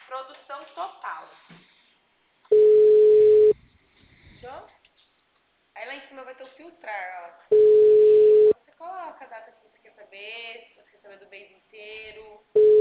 Produção total. Fechou? Aí lá em cima vai ter o filtrar, ó. Você coloca a data que você quer saber, se você quer saber do mês inteiro.